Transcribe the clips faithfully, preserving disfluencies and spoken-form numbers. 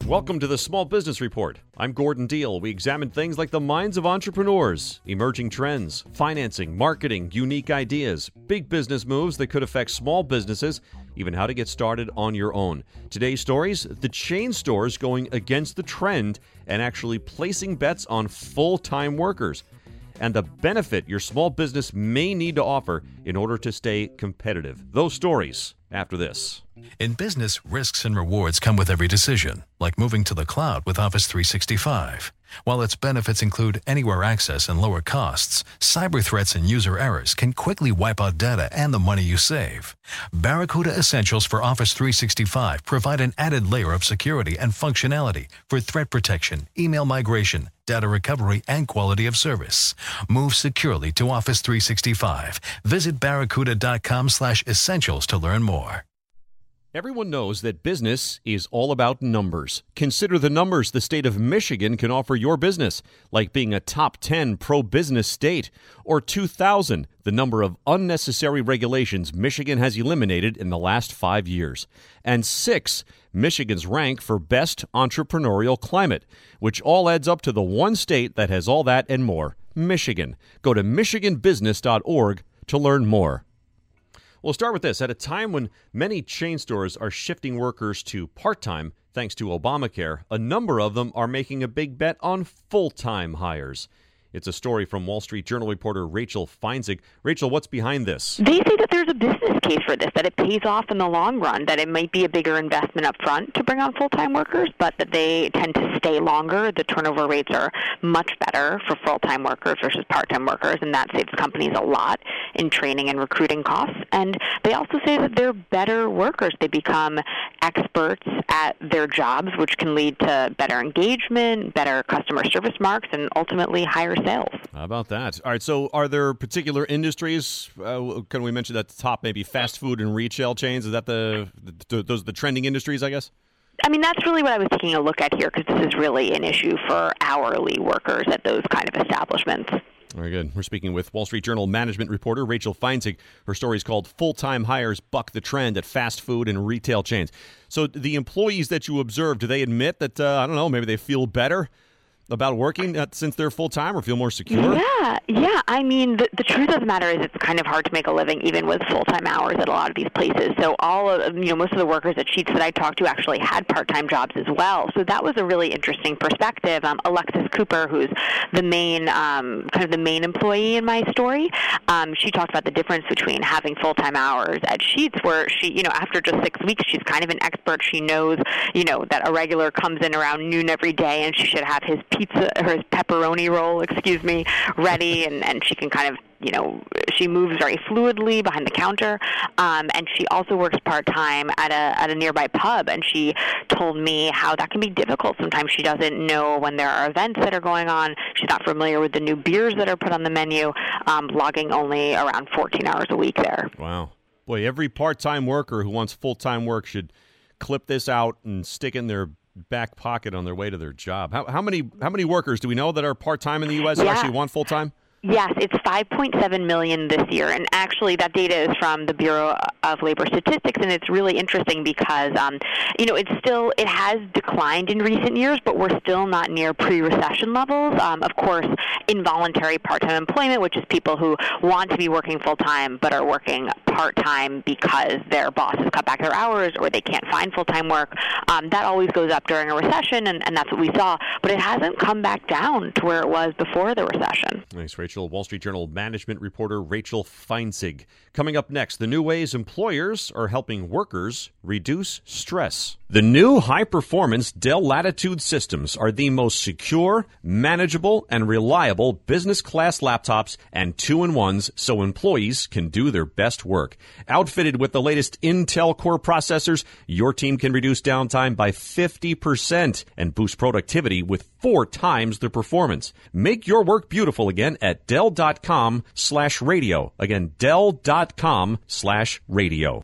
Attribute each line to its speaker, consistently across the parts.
Speaker 1: Welcome to the Small Business Report. I'm Gordon Deal. We examine things like the minds of entrepreneurs, emerging trends, financing, marketing, unique ideas, big business moves that could affect small businesses, even how to get started on your own. Today's stories, the chain stores going against the trend and actually placing bets on full-time workers, and the benefit your small business may need to offer in order to stay competitive. Those stories after this.
Speaker 2: In business, risks and rewards come with every decision, like moving to the cloud with Office three sixty-five. While its benefits include anywhere access and lower costs, cyber threats and user errors can quickly wipe out data and the money you save. Barracuda Essentials for Office three sixty-five provide an added layer of security and functionality for threat protection, email migration, data recovery, and quality of service. Move securely to Office three sixty-five. Visit barracuda.com slash essentials to learn more.
Speaker 1: Everyone knows that business is all about numbers. Consider the numbers the state of Michigan can offer your business, like being a top ten pro-business state, or two thousand, the number of unnecessary regulations Michigan has eliminated in the last five years, and six, Michigan's rank for best entrepreneurial climate, which all adds up to the one state that has all that and more, Michigan. Go to michigan business dot org to learn more. We'll start with this. At a time when many chain stores are shifting workers to part-time thanks to Obamacare, a number of them are making a big bet on full-time hires. It's a story from Wall Street Journal reporter Rachel Feinzig. Rachel, what's behind this?
Speaker 3: They say that there's a business case for this, that it pays off in the long run, that it might be a bigger investment up front to bring on full-time workers, but that they tend to stay longer. The turnover rates are much better for full-time workers versus part-time workers, and that saves companies a lot in training and recruiting costs. And they also say that they're better workers. They become experts at their jobs, which can lead to better engagement, better customer service marks, and ultimately higher sales.
Speaker 1: How about that? All right, so are there particular industries? Uh, can we mention at the top maybe fast food and retail chains? Is that the, the those are the trending industries, I guess?
Speaker 3: I mean, that's really what I was taking a look at here, because this is really an issue for hourly workers at those kind of establishments.
Speaker 1: Very good. We're speaking with Wall Street Journal management reporter Rachel Feinzig. Her story is called Full-Time Hires Buck the Trend at Fast Food and Retail Chains. So the employees that you observe, do they admit that, uh, I don't know, maybe they feel better about working uh, since they're full-time or feel more secure?
Speaker 3: Yeah, yeah. I mean, the, the truth of the matter is it's kind of hard to make a living even with full-time hours at a lot of these places. So all of, you know, most of the workers at Sheetz that I talked to actually had part-time jobs as well. So that was a really interesting perspective. Um, Alexis Cooper, who's the main, um, kind of the main employee in my story, um, she talked about the difference between having full-time hours at Sheetz, where she, you know, after just six weeks, she's kind of an expert. She knows, you know, that a regular comes in around noon every day and she should have his pizza, her pepperoni roll, excuse me, ready, and, and she can kind of, you know, she moves very fluidly behind the counter, um, and she also works part-time at a at a nearby pub, and she told me how that can be difficult. Sometimes she doesn't know when there are events that are going on. She's not familiar with the new beers that are put on the menu, um, logging only around fourteen hours a week there.
Speaker 1: Wow. Boy, every part-time worker who wants full-time work should clip this out and stick in their back pocket on their way to their job. How, how many how many workers do we know that are part-time in the U S who
Speaker 3: yeah.
Speaker 1: actually want full-time?
Speaker 3: Yes, it's five point seven million this year, and actually that data is from the Bureau of Labor Statistics, and it's really interesting because, um, you know, it's still, it has declined in recent years, but we're still not near pre-recession levels. Um, of course, involuntary part-time employment, which is people who want to be working full-time but are working part-time because their bosses cut back their hours or they can't find full-time work, um, that always goes up during a recession, and, and that's what we saw, but it hasn't come back down to where it was before the recession.
Speaker 1: Nice, Rachel. Wall Street Journal management reporter Rachel Feinzig. Coming up next, the new ways employers are helping workers reduce stress. The new high-performance Dell Latitude systems are the most secure, manageable, and reliable business-class laptops and two-in-ones so employees can do their best work. Outfitted with the latest Intel Core processors, your team can reduce downtime by fifty percent and boost productivity with four times the performance. Make your work beautiful again at Dell.com slash radio. Again, Dell.com slash radio.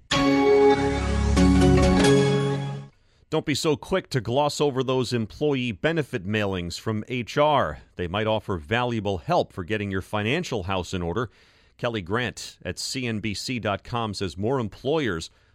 Speaker 1: Don't be so quick to gloss over those employee benefit mailings from H R. They might offer valuable help for getting your financial house in order. Kelly Grant at C N B C dot com says more employers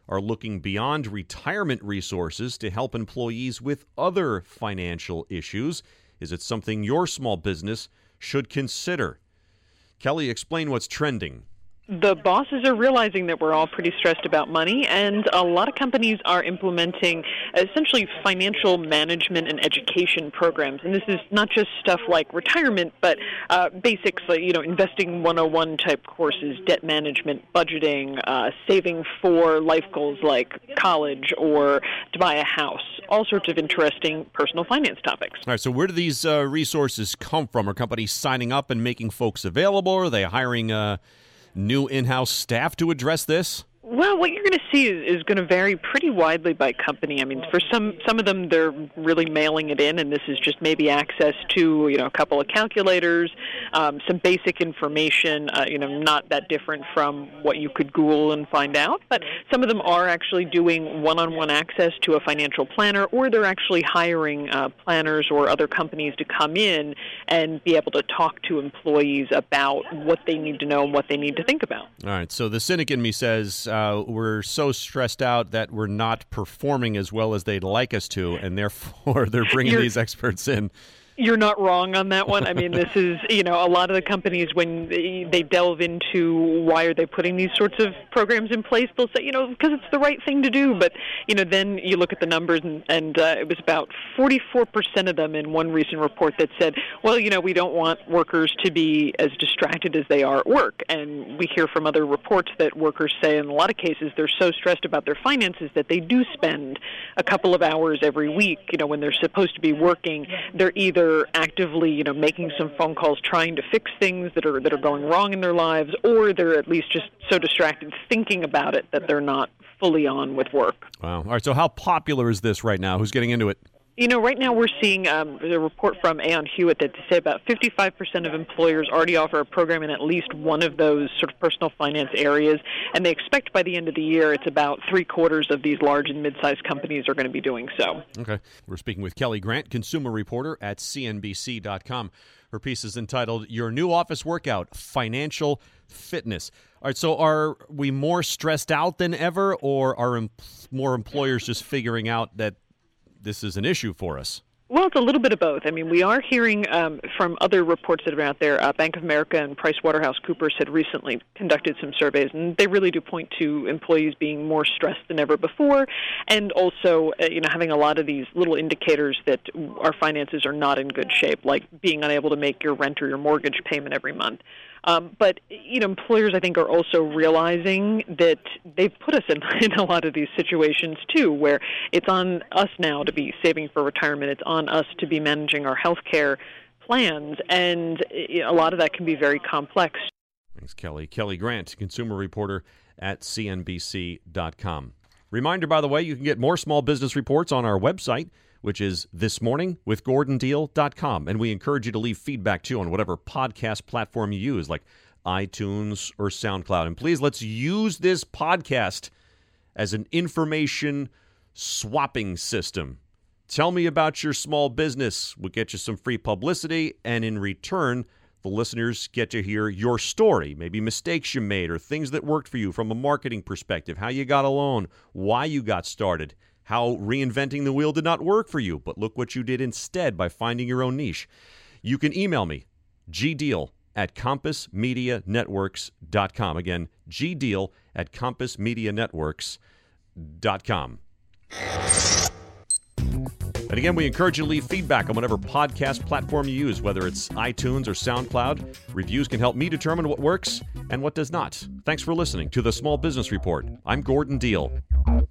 Speaker 1: are looking beyond retirement resources to help employees with other financial issues. Is it something your small business should consider? Kelly, explain what's trending.
Speaker 4: The bosses are realizing that we're all pretty stressed about money, and a lot of companies are implementing essentially financial management and education programs. And this is not just stuff like retirement, but uh, basics like, you know, investing one oh one type courses, debt management, budgeting, uh, saving for life goals like college or to buy a house, all sorts of interesting personal finance topics.
Speaker 1: All right, so where do these uh, resources come from? Are companies signing up and making folks available? Are they hiring uh new in-house staff to address this?
Speaker 4: Well, what you're going to see is, is going to vary pretty widely by company. I mean, for some some of them, they're really mailing it in, and this is just maybe access to, you know, a couple of calculators, um, some basic information, uh, you know, not that different from what you could Google and find out. But some of them are actually doing one-on-one access to a financial planner, or they're actually hiring uh, planners or other companies to come in and be able to talk to employees about what they need to know and what they need to think about.
Speaker 1: All right, so the cynic in me says, Uh, we're so stressed out that we're not performing as well as they'd like us to, and therefore they're bringing
Speaker 4: You're-
Speaker 1: these experts in.
Speaker 4: You're not wrong on that one. I mean, this is, you know, a lot of the companies, when they, they delve into why are they putting these sorts of programs in place, they'll say, you know, because it's the right thing to do. But, you know, then you look at the numbers, and, and uh, it was about forty-four percent of them in one recent report that said, well, you know, we don't want workers to be as distracted as they are at work. And we hear from other reports that workers say in a lot of cases they're so stressed about their finances that they do spend a couple of hours every week, you know, when they're supposed to be working. They're either actively, you know, making some phone calls trying to fix things that are that are going wrong in their lives, or they're at least just so distracted thinking about it that they're not fully on with work.
Speaker 1: Wow. All right, so how popular is this right now? Who's getting into it?
Speaker 4: You know, right now we're seeing um, a report from Aon Hewitt that to say about fifty-five percent of employers already offer a program in at least one of those sort of personal finance areas, and they expect by the end of the year it's about three-quarters of these large and mid-sized companies are going to be doing so.
Speaker 1: Okay. We're speaking with Kelly Grant, consumer reporter at C N B C dot com. Her piece is entitled, Your New Office Workout, Financial Fitness. All right, so are we more stressed out than ever, or are em- more employers just figuring out that this is an issue for us?
Speaker 4: Well, it's a little bit of both. I mean, we are hearing um, from other reports that are out there. Uh, Bank of America and PricewaterhouseCoopers had recently conducted some surveys, and they really do point to employees being more stressed than ever before, and also, uh, you know, having a lot of these little indicators that our finances are not in good shape, like being unable to make your rent or your mortgage payment every month. Um, but, you know, employers, I think, are also realizing that they've put us in, in a lot of these situations, too, where it's on us now to be saving for retirement. It's on us to be managing our health care plans, and you know, a lot of that can be very complex.
Speaker 1: Thanks, Kelly. Kelly Grant, consumer reporter at C N B C dot com. Reminder, by the way, you can get more small business reports on our website, which is this morning with gordon deal dot com. And we encourage you to leave feedback, too, on whatever podcast platform you use, like iTunes or SoundCloud. And please, let's use this podcast as an information swapping system. Tell me about your small business. We'll get you some free publicity, and in return, the listeners get to hear your story, maybe mistakes you made or things that worked for you from a marketing perspective, how you got a loan, why you got started, how reinventing the wheel did not work for you, but look what you did instead by finding your own niche. You can email me, gdeal at compass media networks dot com. Again, gdeal at compass media networks dot com. And again, we encourage you to leave feedback on whatever podcast platform you use, whether it's iTunes or SoundCloud. Reviews can help me determine what works and what does not. Thanks for listening to the Small Business Report. I'm Gordon Deal.